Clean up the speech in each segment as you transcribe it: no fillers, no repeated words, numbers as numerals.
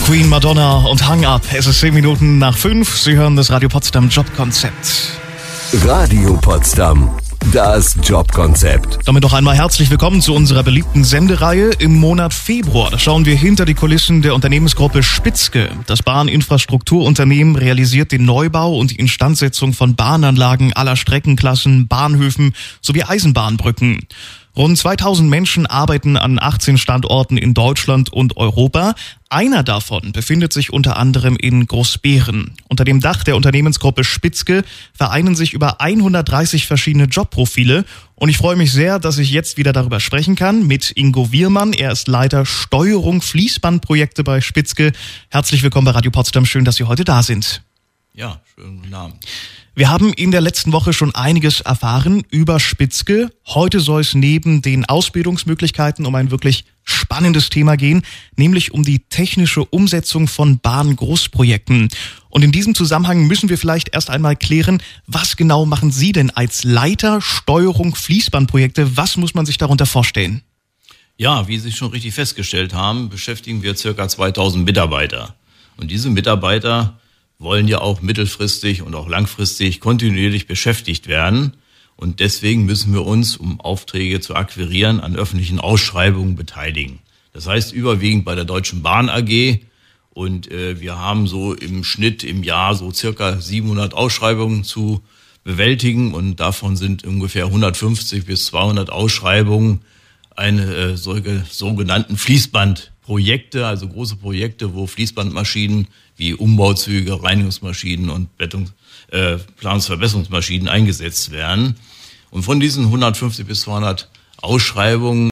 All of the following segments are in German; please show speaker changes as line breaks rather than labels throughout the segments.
Queen, Madonna und Hang Up. Es ist 10 Minuten nach 5. Sie hören das Radio Potsdam Jobkonzept.
Radio Potsdam, das Jobkonzept.
Damit noch einmal herzlich willkommen zu unserer beliebten Sendereihe im Monat Februar. Da schauen wir hinter die Kulissen der Unternehmensgruppe Spitzke. Das Bahninfrastrukturunternehmen realisiert den Neubau und die Instandsetzung von Bahnanlagen aller Streckenklassen, Bahnhöfen sowie Eisenbahnbrücken. Rund 2000 Menschen arbeiten an 18 Standorten in Deutschland und Europa. Einer davon befindet sich unter anderem in Großbeeren. Unter dem Dach der Unternehmensgruppe Spitzke vereinen sich über 130 verschiedene Jobprofile. Und ich freue mich sehr, dass ich jetzt wieder darüber sprechen kann mit Ingo Wiermann. Er ist Leiter Steuerung Fließbandprojekte bei Spitzke. Herzlich willkommen bei Radio Potsdam. Schön, dass Sie heute da sind.
Ja, schönen guten Abend.
Wir haben in der letzten Woche schon einiges erfahren über Spitzke. Heute soll es neben den Ausbildungsmöglichkeiten um ein wirklich spannendes Thema gehen, nämlich um die technische Umsetzung von Bahngroßprojekten. Und in diesem Zusammenhang müssen wir vielleicht erst einmal klären, was genau machen Sie denn als Leiter Steuerung Fließbandprojekte? Was muss man sich darunter vorstellen?
Ja, wie Sie schon richtig festgestellt haben, beschäftigen wir ca. 2000 Mitarbeiter. Und diese Mitarbeiter wollen ja auch mittelfristig und auch langfristig kontinuierlich beschäftigt werden. Und deswegen müssen wir uns, um Aufträge zu akquirieren, an öffentlichen Ausschreibungen beteiligen. Das heißt überwiegend bei der Deutschen Bahn AG. Und wir haben so im Schnitt im Jahr so circa 700 Ausschreibungen zu bewältigen. Und davon sind ungefähr 150 bis 200 Ausschreibungen eine solche sogenannten Fließbandprojekte, also große Projekte, wo Fließbandmaschinen wie Umbauzüge, Reinigungsmaschinen und Planungsverbesserungsmaschinen eingesetzt werden. Und von diesen 150 bis 200 Ausschreibungen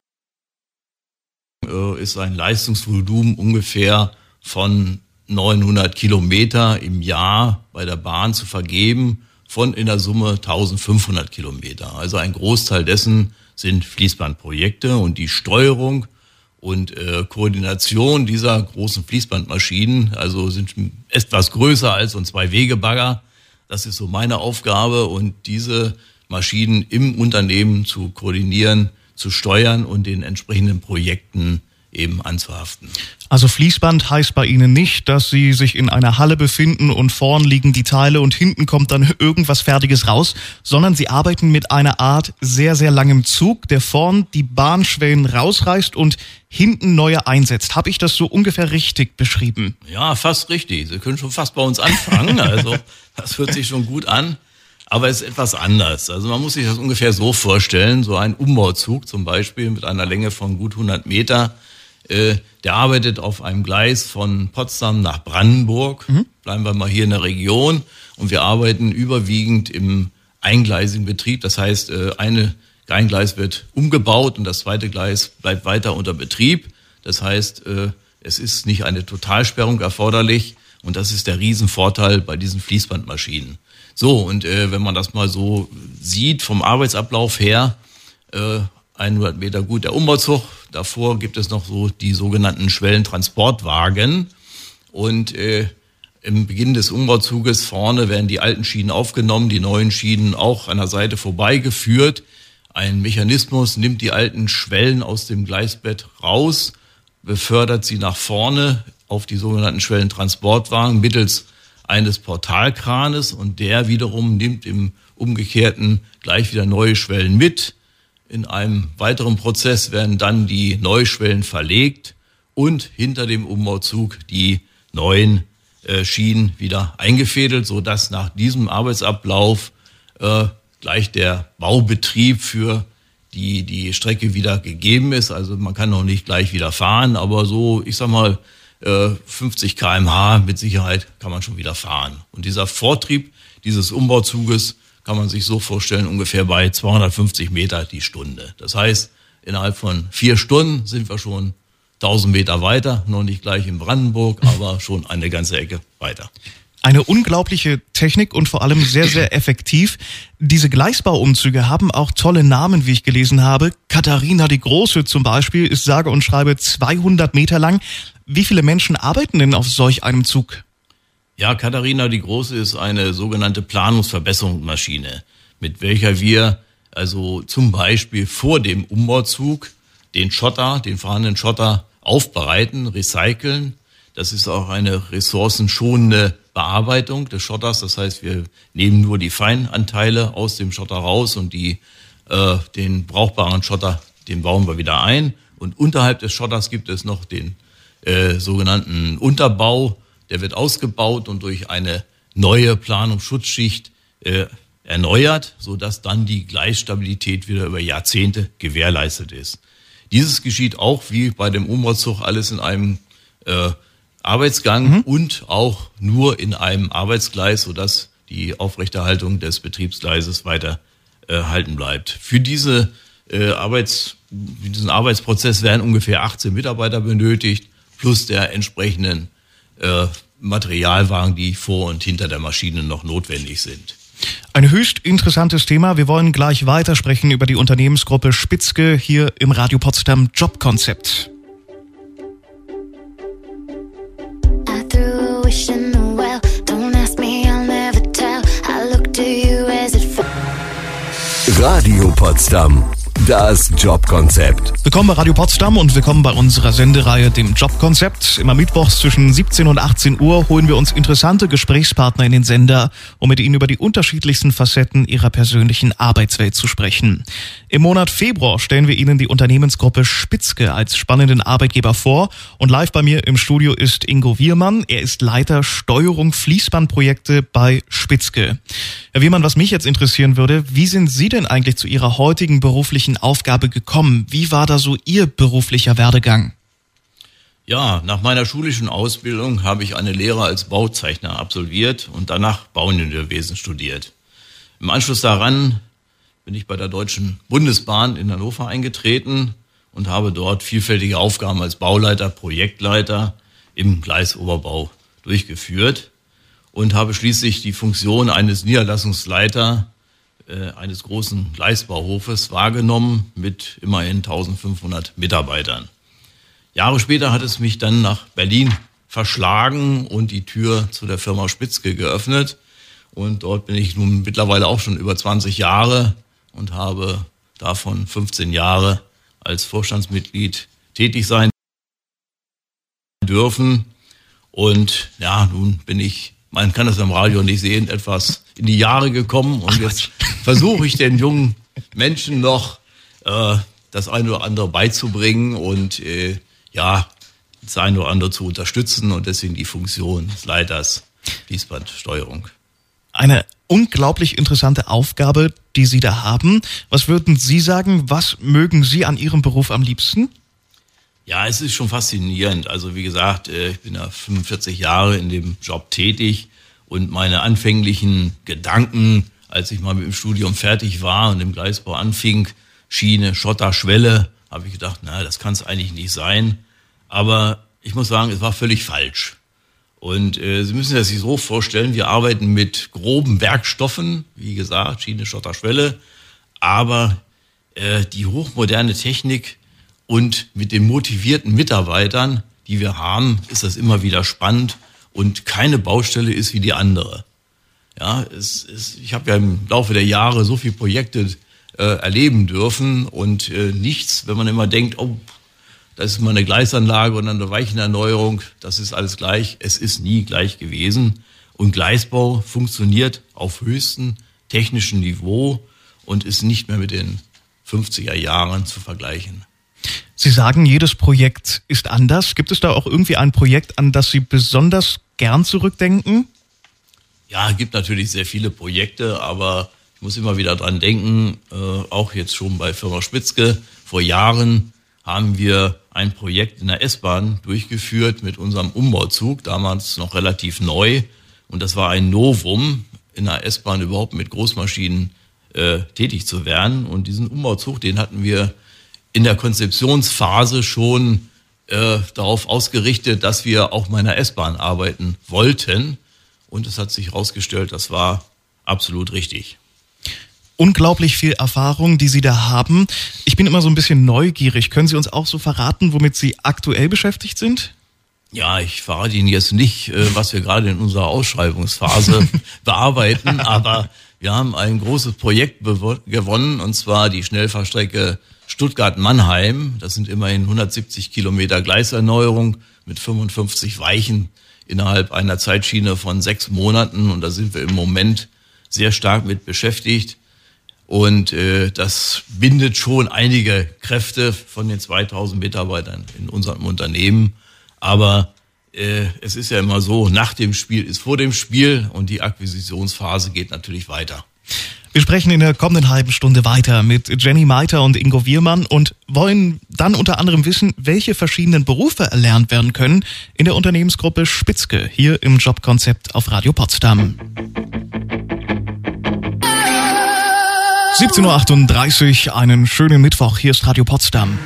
ist ein Leistungsvolumen ungefähr von 900 Kilometer im Jahr bei der Bahn zu vergeben, von in der Summe 1500 Kilometer. Also ein Großteil dessen sind Fließbandprojekte, und die Steuerung und Koordination dieser großen Fließbandmaschinen, also sind etwas größer als so ein 2-Wege-Bagger. Das ist so meine Aufgabe, und diese Maschinen im Unternehmen zu koordinieren, zu steuern und den entsprechenden Projekten eben anzuhaften.
Also Fließband heißt bei Ihnen nicht, dass Sie sich in einer Halle befinden und vorn liegen die Teile und hinten kommt dann irgendwas Fertiges raus, sondern Sie arbeiten mit einer Art sehr, sehr langem Zug, der vorn die Bahnschwellen rausreißt und hinten neue einsetzt. Habe ich das so ungefähr richtig beschrieben?
Ja, fast richtig. Sie können schon fast bei uns anfangen. Also das hört sich schon gut an. Aber es ist etwas anders. Also man muss sich das ungefähr so vorstellen. So ein Umbauzug zum Beispiel mit einer Länge von gut 100 Meter, der arbeitet auf einem Gleis von Potsdam nach Brandenburg. Bleiben wir mal hier in der Region. Und wir arbeiten überwiegend im eingleisigen Betrieb. Das heißt, ein Gleis wird umgebaut und das zweite Gleis bleibt weiter unter Betrieb. Das heißt, es ist nicht eine Totalsperrung erforderlich. Und das ist der Riesenvorteil bei diesen Fließbandmaschinen. So, und wenn man das mal so sieht vom Arbeitsablauf her, 100 Meter gut der Umbauzug. Davor gibt es noch so die sogenannten Schwellentransportwagen. Und im Beginn des Umbauzuges vorne werden die alten Schienen aufgenommen, die neuen Schienen auch an der Seite vorbeigeführt. Ein Mechanismus nimmt die alten Schwellen aus dem Gleisbett raus, befördert sie nach vorne auf die sogenannten Schwellentransportwagen mittels eines Portalkranes, und der wiederum nimmt im Umgekehrten gleich wieder neue Schwellen mit. In einem weiteren Prozess werden dann die Neuschwellen verlegt und hinter dem Umbauzug die neuen Schienen wieder eingefädelt, sodass nach diesem Arbeitsablauf gleich der Baubetrieb für die Strecke wieder gegeben ist. Also man kann noch nicht gleich wieder fahren, aber so, ich sag mal, 50 km/h mit Sicherheit kann man schon wieder fahren. Und dieser Vortrieb dieses Umbauzuges kann man sich so vorstellen, ungefähr bei 250 Meter die Stunde. Das heißt, innerhalb von 4 Stunden sind wir schon 1000 Meter weiter, noch nicht gleich in Brandenburg, aber schon eine ganze Ecke weiter.
Eine unglaubliche Technik und vor allem sehr, sehr effektiv. Diese Gleisbauumzüge haben auch tolle Namen, wie ich gelesen habe. Katharina die Große zum Beispiel ist sage und schreibe 200 Meter lang. Wie viele Menschen arbeiten denn auf solch einem Zug?
Ja, Katharina die Große ist eine sogenannte Planungsverbesserungsmaschine, mit welcher wir also zum Beispiel vor dem Umbauzug den vorhandenen Schotter aufbereiten, recyceln, Das ist auch eine ressourcenschonende Bearbeitung des Schotters. Das heißt, wir nehmen nur die Feinanteile aus dem Schotter raus und den brauchbaren Schotter, den bauen wir wieder ein. Und unterhalb des Schotters gibt es noch den sogenannten Unterbau. Der wird ausgebaut und durch eine neue Planungsschutzschicht erneuert, sodass dann die Gleisstabilität wieder über Jahrzehnte gewährleistet ist. Dieses geschieht auch wie bei dem Umbauzug alles in einem Arbeitsgang und auch nur in einem Arbeitsgleis, sodass die Aufrechterhaltung des Betriebsgleises weiter halten bleibt. Für diesen Arbeitsprozess werden ungefähr 18 Mitarbeiter benötigt, plus der entsprechenden Materialwagen, die vor und hinter der Maschine noch notwendig sind.
Ein höchst interessantes Thema. Wir wollen gleich weitersprechen über die Unternehmensgruppe Spitzke hier im Radio Potsdam Jobkonzept.
Radio Potsdam, das Jobkonzept.
Willkommen bei Radio Potsdam und willkommen bei unserer Sendereihe, dem Jobkonzept. Immer mittwochs zwischen 17 und 18 Uhr holen wir uns interessante Gesprächspartner in den Sender, um mit ihnen über die unterschiedlichsten Facetten ihrer persönlichen Arbeitswelt zu sprechen. Im Monat Februar stellen wir Ihnen die Unternehmensgruppe Spitzke als spannenden Arbeitgeber vor. Und live bei mir im Studio ist Ingo Wiermann. Er ist Leiter Steuerung Fließbandprojekte bei Spitzke. Herr Wiermann, was mich jetzt interessieren würde, wie sind Sie denn eigentlich zu Ihrer heutigen beruflichen Aufgabe gekommen? Wie war da so Ihr beruflicher Werdegang?
Ja, nach meiner schulischen Ausbildung habe ich eine Lehre als Bauzeichner absolviert und danach Bauingenieurwesen studiert. Im Anschluss daran bin ich bei der Deutschen Bundesbahn in Hannover eingetreten und habe dort vielfältige Aufgaben als Bauleiter, Projektleiter im Gleisoberbau durchgeführt und habe schließlich die Funktion eines Niederlassungsleiter eines großen Gleisbauhofes wahrgenommen mit immerhin 1500 Mitarbeitern. Jahre später hat es mich dann nach Berlin verschlagen und die Tür zu der Firma Spitzke geöffnet. Und dort bin ich nun mittlerweile auch schon über 20 Jahre und habe davon 15 Jahre als Vorstandsmitglied tätig sein dürfen. Und ja, nun bin ich, man kann das im Radio nicht sehen, etwas in die Jahre gekommen und jetzt versuche ich den jungen Menschen noch das eine oder andere beizubringen und das eine oder andere zu unterstützen und deswegen die Funktion des Leiters Fließbandsteuerung.
Eine unglaublich interessante Aufgabe, die Sie da haben. Was würden Sie sagen, was mögen Sie an Ihrem Beruf am liebsten?
Ja, es ist schon faszinierend. Also wie gesagt, ich bin ja 45 Jahre in dem Job tätig und meine anfänglichen Gedanken, als ich mal mit dem Studium fertig war und im Gleisbau anfing, Schiene, Schotter, Schwelle, habe ich gedacht, na, das kann es eigentlich nicht sein. Aber ich muss sagen, es war völlig falsch. Und Sie müssen das sich so vorstellen, wir arbeiten mit groben Werkstoffen, wie gesagt, Schiene, Schotter, Schwelle, aber die hochmoderne Technik und mit den motivierten Mitarbeitern, die wir haben, ist das immer wieder spannend und keine Baustelle ist wie die andere. Ja, ich habe ja im Laufe der Jahre so viele Projekte erleben dürfen und nichts, wenn man immer denkt, oh, das ist mal eine Gleisanlage und eine Weichenerneuerung, das ist alles gleich. Es ist nie gleich gewesen. Und Gleisbau funktioniert auf höchstem technischen Niveau und ist nicht mehr mit den 50er Jahren zu vergleichen.
Sie sagen, jedes Projekt ist anders. Gibt es da auch irgendwie ein Projekt, an das Sie besonders gern zurückdenken?
Ja, es gibt natürlich sehr viele Projekte, aber ich muss immer wieder dran denken, auch jetzt schon bei Firma Spitzke, vor Jahren haben wir ein Projekt in der S-Bahn durchgeführt mit unserem Umbauzug, damals noch relativ neu. Und das war ein Novum, in der S-Bahn überhaupt mit Großmaschinen tätig zu werden. Und diesen Umbauzug, den hatten wir in der Konzeptionsphase schon darauf ausgerichtet, dass wir auch mal in der S-Bahn arbeiten wollten. Und es hat sich herausgestellt, das war absolut richtig.
Unglaublich viel Erfahrung, die Sie da haben. Ich bin immer so ein bisschen neugierig. Können Sie uns auch so verraten, womit Sie aktuell beschäftigt sind?
Ja, ich verrate Ihnen jetzt nicht, was wir gerade in unserer Ausschreibungsphase bearbeiten, aber Wir haben ein großes Projekt gewonnen, und zwar die Schnellfahrstrecke Stuttgart-Mannheim. Das sind immerhin 170 Kilometer Gleiserneuerung mit 55 Weichen innerhalb einer Zeitschiene von 6 Monaten. Und da sind wir im Moment sehr stark mit beschäftigt. Und das bindet schon einige Kräfte von den 2000 Mitarbeitern in unserem Unternehmen. Aber es ist ja immer so, nach dem Spiel ist vor dem Spiel, und die Akquisitionsphase geht natürlich weiter.
Wir sprechen in der kommenden halben Stunde weiter mit Jenny Meiter und Ingo Wiermann und wollen dann unter anderem wissen, welche verschiedenen Berufe erlernt werden können in der Unternehmensgruppe Spitzke hier im Jobkonzept auf Radio Potsdam. 17.38 Uhr, einen schönen Mittwoch. Hier ist Radio Potsdam.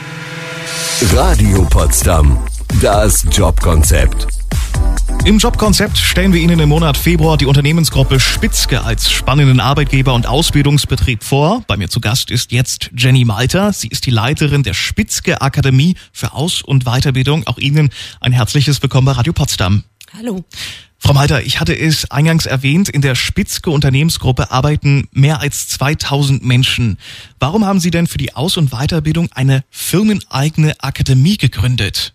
Radio Potsdam, das Jobkonzept.
Im Jobkonzept stellen wir Ihnen im Monat Februar die Unternehmensgruppe Spitzke als spannenden Arbeitgeber und Ausbildungsbetrieb vor. Bei mir zu Gast ist jetzt Jenny Meiter. Sie ist die Leiterin der Spitzke Akademie für Aus- und Weiterbildung. Auch Ihnen ein herzliches Willkommen bei Radio Potsdam.
Hallo.
Frau Meiter, ich hatte es eingangs erwähnt, in der Spitzke Unternehmensgruppe arbeiten mehr als 2000 Menschen. Warum haben Sie denn für die Aus- und Weiterbildung eine firmeneigene Akademie gegründet?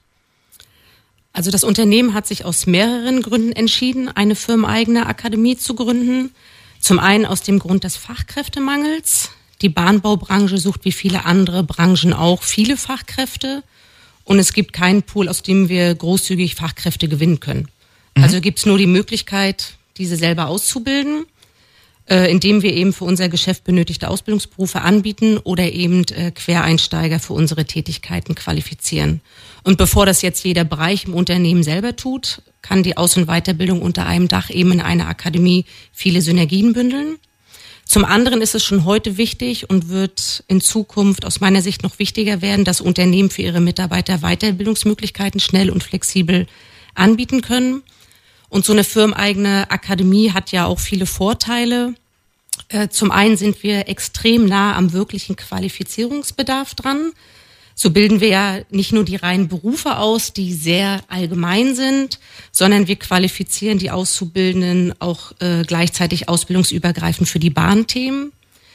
Also das Unternehmen hat sich aus mehreren Gründen entschieden, eine firmeneigene Akademie zu gründen. Zum einen aus dem Grund des Fachkräftemangels. Die Bahnbaubranche sucht wie viele andere Branchen auch viele Fachkräfte. Und es gibt keinen Pool, aus dem wir großzügig Fachkräfte gewinnen können. Also gibt es nur die Möglichkeit, diese selber auszubilden, indem wir eben für unser Geschäft benötigte Ausbildungsberufe anbieten oder eben Quereinsteiger für unsere Tätigkeiten qualifizieren. Und bevor das jetzt jeder Bereich im Unternehmen selber tut, kann die Aus- und Weiterbildung unter einem Dach eben in einer Akademie viele Synergien bündeln. Zum anderen ist es schon heute wichtig und wird in Zukunft aus meiner Sicht noch wichtiger werden, dass Unternehmen für ihre Mitarbeiter Weiterbildungsmöglichkeiten schnell und flexibel anbieten können. Und so eine firmeneigene Akademie hat ja auch viele Vorteile. Zum einen sind wir extrem nah am wirklichen Qualifizierungsbedarf dran. So bilden wir ja nicht nur die reinen Berufe aus, die sehr allgemein sind, sondern wir qualifizieren die Auszubildenden auch gleichzeitig ausbildungsübergreifend für die Bahnthemen.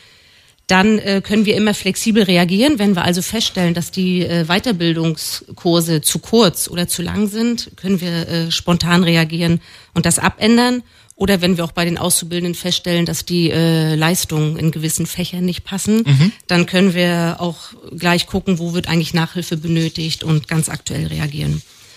Dann können wir immer flexibel reagieren, wenn wir also feststellen, dass die Weiterbildungskurse zu kurz oder zu lang sind, können wir spontan reagieren und das abändern. Oder wenn wir auch bei den Auszubildenden feststellen, dass die Leistungen in gewissen Fächern nicht passen, dann können wir auch gleich gucken, wo wird eigentlich Nachhilfe benötigt und ganz aktuell reagieren.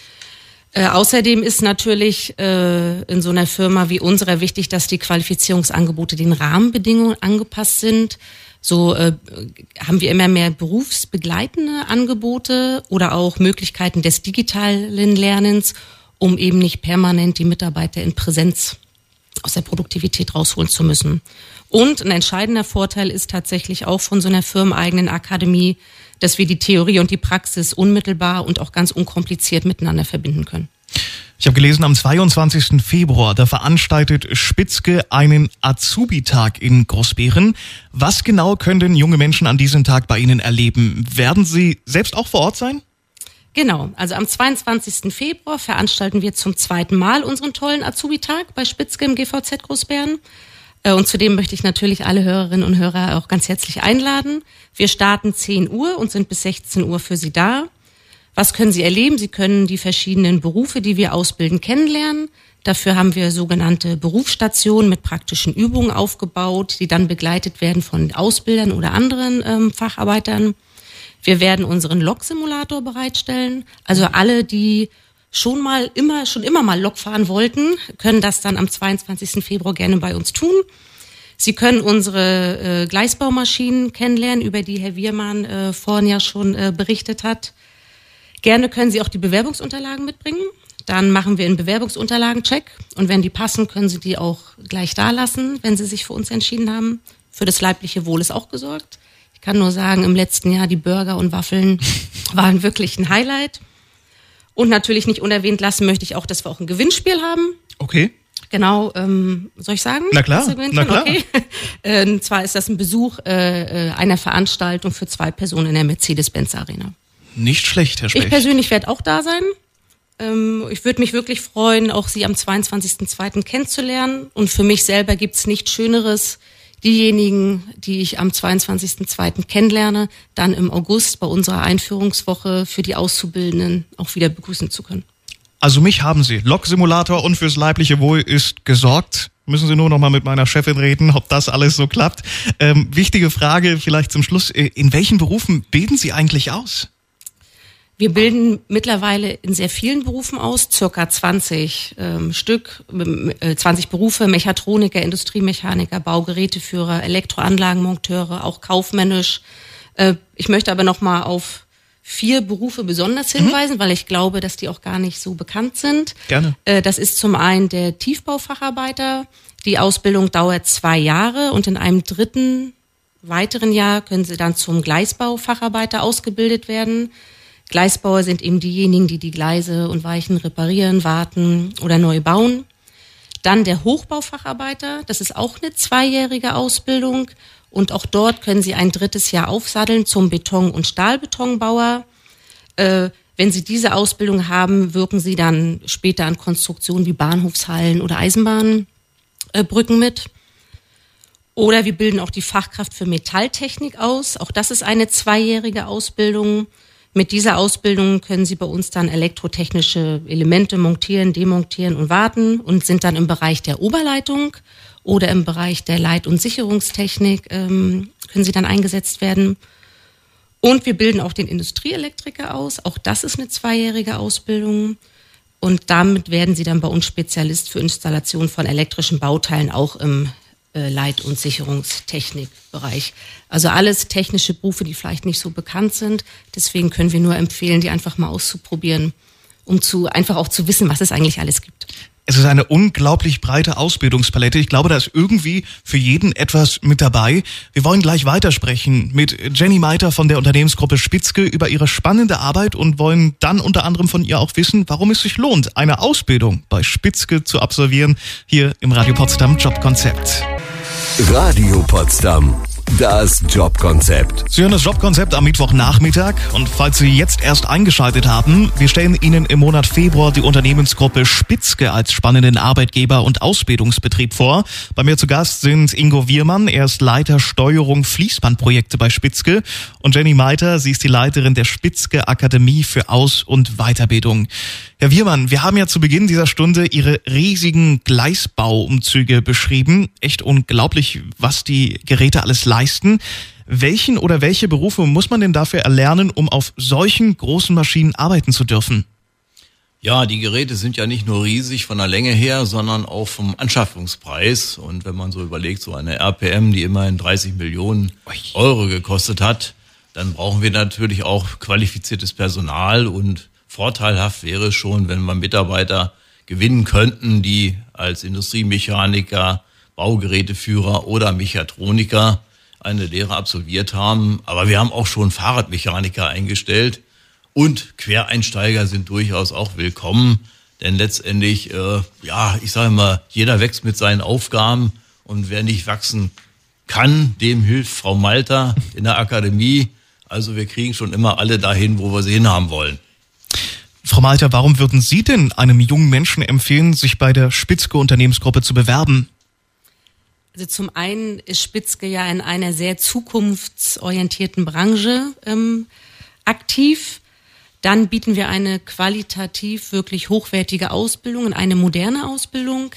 Außerdem ist natürlich in so einer Firma wie unserer wichtig, dass die Qualifizierungsangebote den Rahmenbedingungen angepasst sind. So haben wir immer mehr berufsbegleitende Angebote oder auch Möglichkeiten des digitalen Lernens, um eben nicht permanent die Mitarbeiter in Präsenz aus der Produktivität rausholen zu müssen. Und ein entscheidender Vorteil ist tatsächlich auch von so einer firmeneigenen Akademie, dass wir die Theorie und die Praxis unmittelbar und auch ganz unkompliziert miteinander verbinden können.
Ich habe gelesen, am 22. Februar, da veranstaltet Spitzke einen Azubi-Tag in Großbeeren. Was genau können denn junge Menschen an diesem Tag bei Ihnen erleben? Werden Sie selbst auch vor Ort sein?
Genau, also am 22. Februar veranstalten wir zum 2. Mal unseren tollen Azubi-Tag bei Spitzke im GVZ Großbeeren. Und zudem möchte ich natürlich alle Hörerinnen und Hörer auch ganz herzlich einladen. Wir starten 10 Uhr und sind bis 16 Uhr für Sie da. Was können Sie erleben? Sie können die verschiedenen Berufe, die wir ausbilden, kennenlernen. Dafür haben wir sogenannte Berufsstationen mit praktischen Übungen aufgebaut, die dann begleitet werden von Ausbildern oder anderen Facharbeitern. Wir werden unseren Lok-Simulator bereitstellen. Also alle, die schon immer mal Lok fahren wollten, können das dann am 22. Februar gerne bei uns tun. Sie können unsere Gleisbaumaschinen kennenlernen, über die Herr Wiermann vorhin ja schon berichtet hat. Gerne können Sie auch die Bewerbungsunterlagen mitbringen. Dann machen wir einen Bewerbungsunterlagen-Check. Und wenn die passen, können Sie die auch gleich da lassen, wenn Sie sich für uns entschieden haben. Für das leibliche Wohl ist auch gesorgt. Ich kann nur sagen, im letzten Jahr die Burger und Waffeln waren wirklich ein Highlight. Und natürlich nicht unerwähnt lassen möchte ich auch, dass wir auch ein Gewinnspiel haben.
Okay.
Genau, soll ich sagen?
Na klar, na klar.
Okay. Und zwar ist das ein Besuch einer Veranstaltung für 2 Personen in der Mercedes-Benz Arena.
Nicht schlecht, Herr Specht.
Ich persönlich werde auch da sein. Ich würde mich wirklich freuen, auch Sie am 22.02. kennenzulernen. Und für mich selber gibt's nichts Schöneres, diejenigen, die ich am 22.02. kennenlerne, dann im August bei unserer Einführungswoche für die Auszubildenden auch wieder begrüßen zu können.
Also mich haben Sie. Lok-Simulator und fürs leibliche Wohl ist gesorgt. Müssen Sie nur noch mal mit meiner Chefin reden, ob das alles so klappt. Wichtige Frage vielleicht zum Schluss. In welchen Berufen bilden Sie eigentlich aus?
Wir bilden mittlerweile in sehr vielen Berufen aus, circa 20 Berufe, Mechatroniker, Industriemechaniker, Baugeräteführer, Elektroanlagenmonteure, auch kaufmännisch. Ich möchte aber noch mal auf 4 Berufe besonders hinweisen, weil ich glaube, dass die auch gar nicht so bekannt sind.
Gerne.
Das ist zum einen der Tiefbaufacharbeiter. Die Ausbildung dauert 2 Jahre und in einem 3. weiteren Jahr können Sie dann zum Gleisbaufacharbeiter ausgebildet werden. Gleisbauer sind eben diejenigen, die die Gleise und Weichen reparieren, warten oder neu bauen. Dann der Hochbaufacharbeiter, das ist auch eine 2-jährige Ausbildung und auch dort können Sie ein 3. Jahr aufsatteln zum Beton- und Stahlbetonbauer. Wenn Sie diese Ausbildung haben, wirken Sie dann später an Konstruktionen wie Bahnhofshallen oder Eisenbahnbrücken mit. Oder wir bilden auch die Fachkraft für Metalltechnik aus. Auch das ist eine 2-jährige Ausbildung. Mit dieser Ausbildung können Sie bei uns dann elektrotechnische Elemente montieren, demontieren und warten und sind dann im Bereich der Oberleitung oder im Bereich der Leit- und Sicherungstechnik können Sie dann eingesetzt werden. Und wir bilden auch den Industrieelektriker aus. Auch das ist eine 2-jährige Ausbildung. Und damit werden Sie dann bei uns Spezialist für Installation von elektrischen Bauteilen auch im Leit- und Sicherungstechnikbereich. Also alles technische Berufe, die vielleicht nicht so bekannt sind. Deswegen können wir nur empfehlen, die einfach mal auszuprobieren, um einfach auch zu wissen, was es eigentlich alles gibt.
Es ist eine unglaublich breite Ausbildungspalette. Ich glaube, da ist irgendwie für jeden etwas mit dabei. Wir wollen gleich weitersprechen mit Jenny Meiter von der Unternehmensgruppe Spitzke über ihre spannende Arbeit und wollen dann unter anderem von ihr auch wissen, warum es sich lohnt, eine Ausbildung bei Spitzke zu absolvieren, hier im Radio Potsdam Jobkonzept.
Radio Potsdam, das Jobkonzept.
Sie hören das Jobkonzept am Mittwochnachmittag und falls Sie jetzt erst eingeschaltet haben, wir stellen Ihnen im Monat Februar die Unternehmensgruppe Spitzke als spannenden Arbeitgeber und Ausbildungsbetrieb vor. Bei mir zu Gast sind Ingo Wiermann, er ist Leiter Steuerung Fließbandprojekte bei Spitzke und Jenny Meiter, sie ist die Leiterin der Spitzke Akademie für Aus- und Weiterbildung. Herr Wiermann, wir haben ja zu Beginn dieser Stunde Ihre riesigen Gleisbauumzüge beschrieben. Echt unglaublich, was die Geräte alles leisten. Welchen oder welche Berufe muss man denn dafür erlernen, um auf solchen großen Maschinen arbeiten zu dürfen?
Ja, die Geräte sind ja nicht nur riesig von der Länge her, sondern auch vom Anschaffungspreis. Und wenn man so überlegt, so eine RPM, die immerhin 30 Millionen Euro gekostet hat, dann brauchen wir natürlich auch qualifiziertes Personal und vorteilhaft wäre es schon, wenn wir Mitarbeiter gewinnen könnten, die als Industriemechaniker, Baugeräteführer oder Mechatroniker eine Lehre absolviert haben. Aber wir haben auch schon Fahrradmechaniker eingestellt und Quereinsteiger sind durchaus auch willkommen. Denn letztendlich, ich sage mal, jeder wächst mit seinen Aufgaben und wer nicht wachsen kann, dem hilft Frau Malter in der Akademie. Also wir kriegen schon immer alle dahin, wo wir sie hinhaben wollen.
Frau Malter, warum würden Sie denn einem jungen Menschen empfehlen, sich bei der Spitzke Unternehmensgruppe zu bewerben?
Also zum einen ist Spitzke ja in einer sehr zukunftsorientierten Branche aktiv. Dann bieten wir eine qualitativ wirklich hochwertige Ausbildung, eine moderne Ausbildung.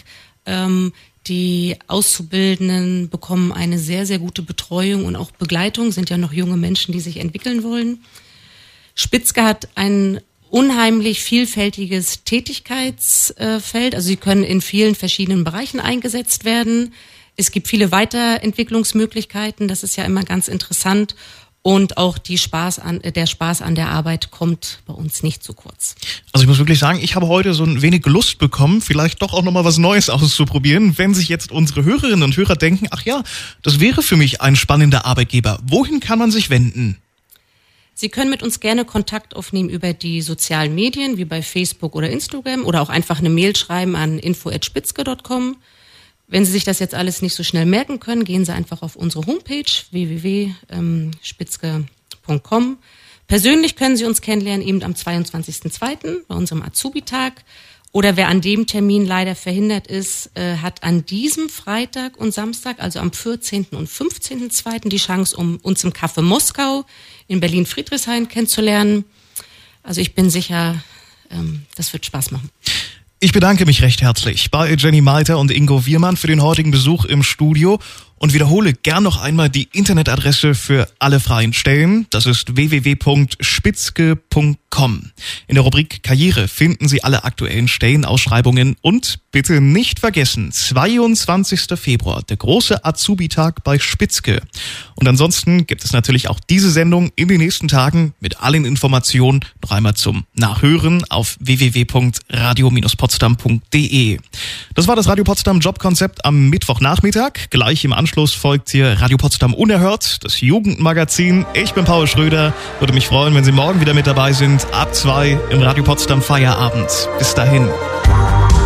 Die Auszubildenden bekommen eine sehr, sehr gute Betreuung und auch Begleitung, sind ja noch junge Menschen, die sich entwickeln wollen. Spitzke hat ein unheimlich vielfältiges Tätigkeitsfeld. Also sie können in vielen verschiedenen Bereichen eingesetzt werden. Es gibt viele Weiterentwicklungsmöglichkeiten. Das ist ja immer ganz interessant. Und auch der Spaß an der Arbeit kommt bei uns nicht zu kurz.
Also ich muss wirklich sagen, ich habe heute so ein wenig Lust bekommen, vielleicht doch auch nochmal was Neues auszuprobieren. Wenn sich jetzt unsere Hörerinnen und Hörer denken, ach ja, das wäre für mich ein spannender Arbeitgeber. Wohin kann man sich wenden?
Sie können mit uns gerne Kontakt aufnehmen über die sozialen Medien, wie bei Facebook oder Instagram, oder auch einfach eine Mail schreiben an info@spitzke.com. Wenn Sie sich das jetzt alles nicht so schnell merken können, gehen Sie einfach auf unsere Homepage www.spitzke.com, Persönlich können Sie uns kennenlernen eben am 22.02. bei unserem Azubi-Tag. Oder wer an dem Termin leider verhindert ist, hat an diesem Freitag und Samstag, also am 14. und 15.02. die Chance, um uns im Café Moskau in Berlin-Friedrichshain kennenzulernen. Also ich bin sicher, das wird Spaß machen.
Ich bedanke mich recht herzlich bei Jenny Malter und Ingo Wiermann für den heutigen Besuch im Studio und wiederhole gern noch einmal die Internetadresse für alle freien Stellen. Das ist www.spitzke.com. In der Rubrik Karriere finden Sie alle aktuellen Stellenausschreibungen und bitte nicht vergessen, 22. Februar, der große Azubi-Tag bei Spitzke. Und ansonsten gibt es natürlich auch diese Sendung in den nächsten Tagen mit allen Informationen noch einmal zum Nachhören auf www.radio-potsdam.de. Das war das Radio Potsdam Jobkonzept am Mittwochnachmittag. Gleich im Anschluss folgt hier Radio Potsdam Unerhört, das Jugendmagazin. Ich bin Paul Schröder. Würde mich freuen, wenn Sie morgen wieder mit dabei sind, ab 2 im Radio Potsdam Feierabend. Bis dahin.